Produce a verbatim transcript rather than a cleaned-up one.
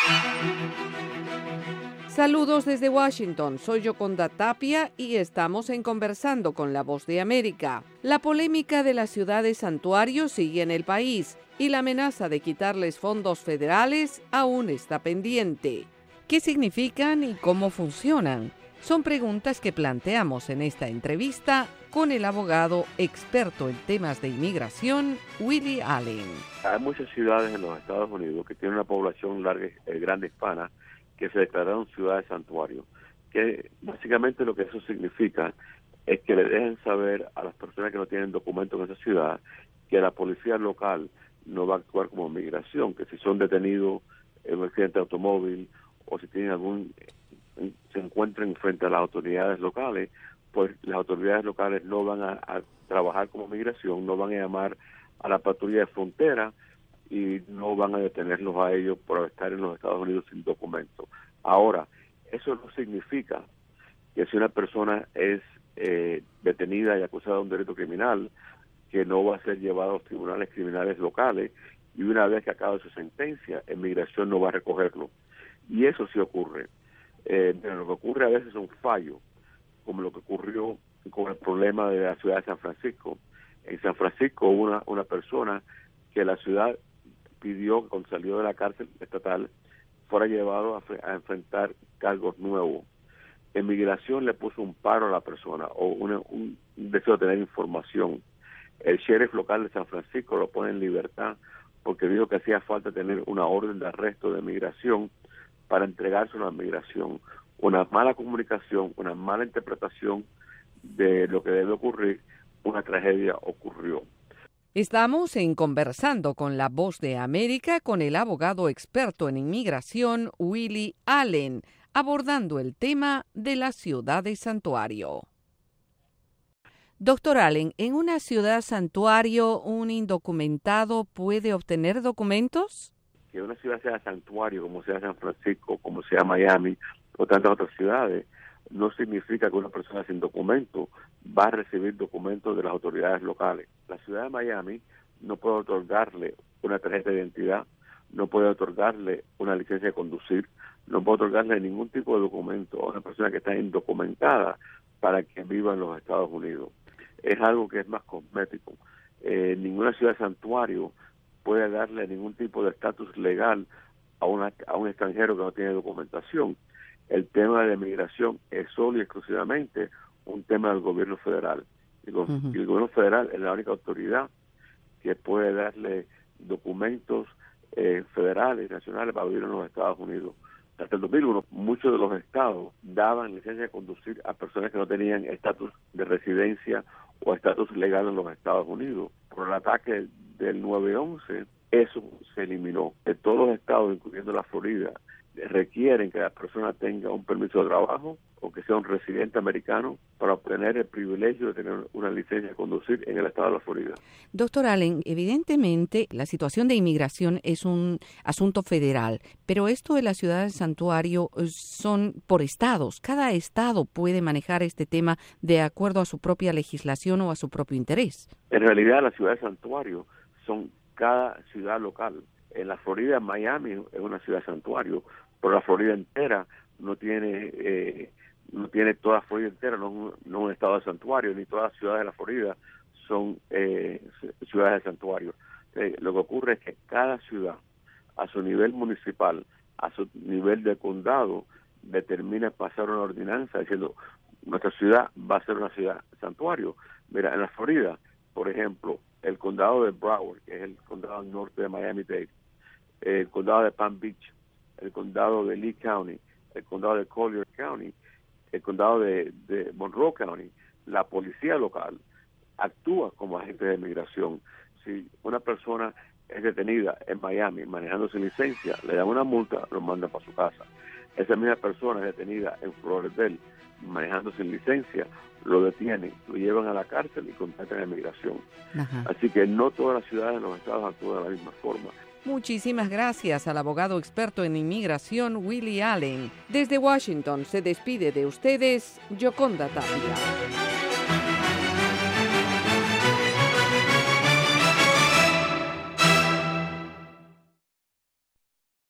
Saludos desde Washington, soy Yoconda Tapia y estamos en Conversando con la Voz de América. La polémica de las ciudades santuario sigue en el país y la amenaza de quitarles fondos federales aún está pendiente. ¿Qué significan y cómo funcionan? Son preguntas que planteamos en esta entrevista con el abogado experto en temas de inmigración, Willie Allen. Hay muchas ciudades en los Estados Unidos que tienen una población larga, eh, grande hispana que se declararon ciudades santuario, que básicamente lo que eso significa es que le dejen saber a las personas que no tienen documentos en esa ciudad que la policía local no va a actuar como migración, que si son detenidos en un accidente de automóvil o si tienen algún se encuentran frente a las autoridades locales, pues las autoridades locales no van a, a trabajar como migración, no van a llamar a la patrulla de frontera y no van a detenerlos a ellos por estar en los Estados Unidos sin documento. Ahora, eso no significa que si una persona es eh, detenida y acusada de un delito criminal, que no va a ser llevada a los tribunales criminales locales y una vez que acabe su sentencia, en migración no va a recogerlo. Y eso sí ocurre. Eh, pero lo que ocurre a veces es un fallo, como lo que ocurrió con el problema de la ciudad de San Francisco. En San Francisco hubo una, una persona que la ciudad pidió, cuando salió de la cárcel estatal, fuera llevado a, a enfrentar cargos nuevos. En migración le puso un paro a la persona o una, un deseo de tener información. El sheriff local de San Francisco lo pone en libertad porque dijo que hacía falta tener una orden de arresto de migración para entregarse a la migración. Una mala comunicación, una mala interpretación de lo que debe ocurrir, una tragedia ocurrió. Estamos en Conversando con la Voz de América con el abogado experto en inmigración, Willie Allen, abordando el tema de las ciudades santuario. Doctor Allen, ¿en una ciudad santuario un indocumentado puede obtener documentos? Que una ciudad sea santuario, como sea San Francisco, como sea Miami, o tantas otras ciudades, no significa que una persona sin documento va a recibir documentos de las autoridades locales. La ciudad de Miami no puede otorgarle una tarjeta de identidad, no puede otorgarle una licencia de conducir, no puede otorgarle ningún tipo de documento a una persona que está indocumentada para que viva en los Estados Unidos. Es algo que es más cosmético. Eh, ninguna ciudad santuario puede darle ningún tipo de estatus legal a, una, a un extranjero que no tiene documentación. El tema de migración es solo y exclusivamente un tema del gobierno federal. Y el, uh-huh. y el gobierno federal es la única autoridad que puede darle documentos eh, federales, nacionales para vivir en los Estados Unidos. Hasta el dos mil uno, muchos de los estados daban licencia de conducir a personas que no tenían estatus de residencia o estatus legal en los Estados Unidos. Por el ataque del nueve once, eso se eliminó. De todos los estados, incluyendo la Florida, requieren que la persona tenga un permiso de trabajo o que sea un residente americano para obtener el privilegio de tener una licencia de conducir en el estado de la Florida. Doctor Allen, evidentemente la situación de inmigración es un asunto federal, pero esto de las ciudades santuario son por estados. Cada estado puede manejar este tema de acuerdo a su propia legislación o a su propio interés. En realidad las ciudades santuario son cada ciudad local. En la Florida, Miami es una ciudad santuario, pero la Florida entera no tiene eh, no tiene toda la Florida entera, no, no un estado de santuario, ni todas las ciudades de la Florida son eh, ciudades de santuario. Eh, lo que ocurre es que cada ciudad, a su nivel municipal, a su nivel de condado, determina pasar una ordenanza diciendo nuestra ciudad va a ser una ciudad santuario. Mira, en la Florida, por ejemplo, el condado de Broward, que es el condado al norte de Miami-Dade, el condado de Palm Beach, el condado de Lee County, el condado de Collier County, el condado de, de Monroe County, la policía local actúa como agente de migración. Si una persona es detenida en Miami manejando sin licencia, le dan una multa, lo mandan para su casa. Esa misma persona es detenida en Florida manejando sin licencia, lo detienen, lo llevan a la cárcel y contactan a migración. Ajá. Así que no todas las ciudades en los estados actúan de la misma forma. Muchísimas gracias al abogado experto en inmigración, Willie Allen. Desde Washington se despide de ustedes, Yoconda Tapia.